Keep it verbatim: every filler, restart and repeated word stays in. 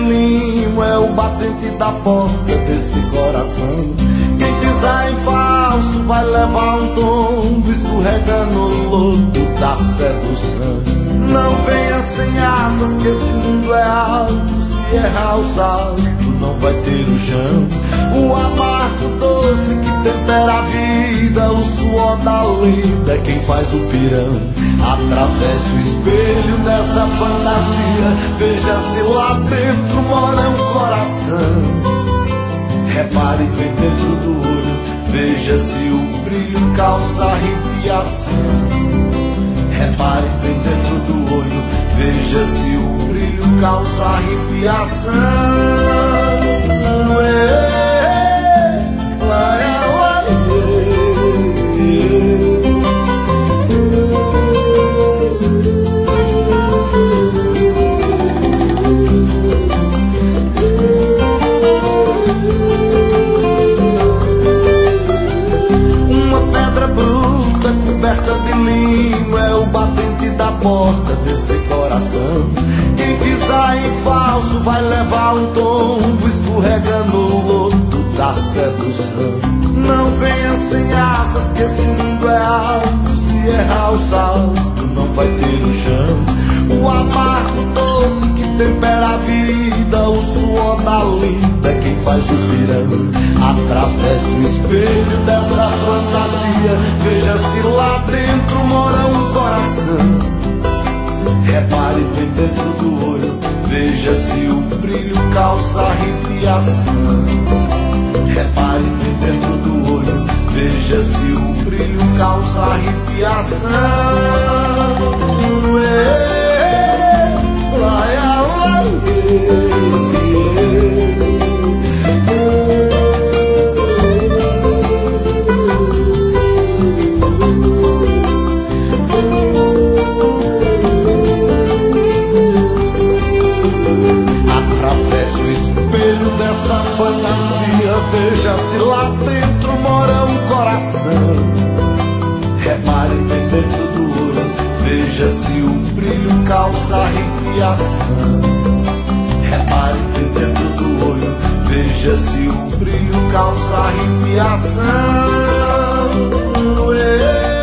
limo é o batente da porta desse coração. Quem pisar em falso vai levar um tombo, escorrega no lodo da sedução. Não venha sem asas que esse mundo é alto, se errar o salto não vai ter o chão. O amargo doce que tempera a vida, o suor da lida é quem faz o pirão. Atravesse o espelho dessa fantasia, veja se lá dentro mora um coração. Repare bem dentro do olho, veja se o brilho causa arrepiação. Repare bem dentro do olho, veja se o brilho causa arrepiação. Ei, lá, lá, uma pedra bruta coberta de limo é o batente da porta desse coração. Quem pisar em falso vai levar um tombo, escorrega no lodo da sedução. Não venha sem asas que esse mundo é alto, se errar o salto não vai ter o chão. O amargo doce que tempera a vida, o suor da lida é quem faz o pirão. Atravesse o espelho dessa fantasia, veja se lá dentro mora um coração. Repare bem dentro do olho, veja se o brilho causa arrepiação. Repare bem dentro do olho, veja se o brilho causa arrepiação. Ei, lá, lá, atravesse o espelho dessa fantasia, veja se lá dentro mora um coração. Repare bem dentro do olho, veja se o brilho causa arrepiação. Repare bem dentro do olho, veja se o brilho causa arrepiação. Ei,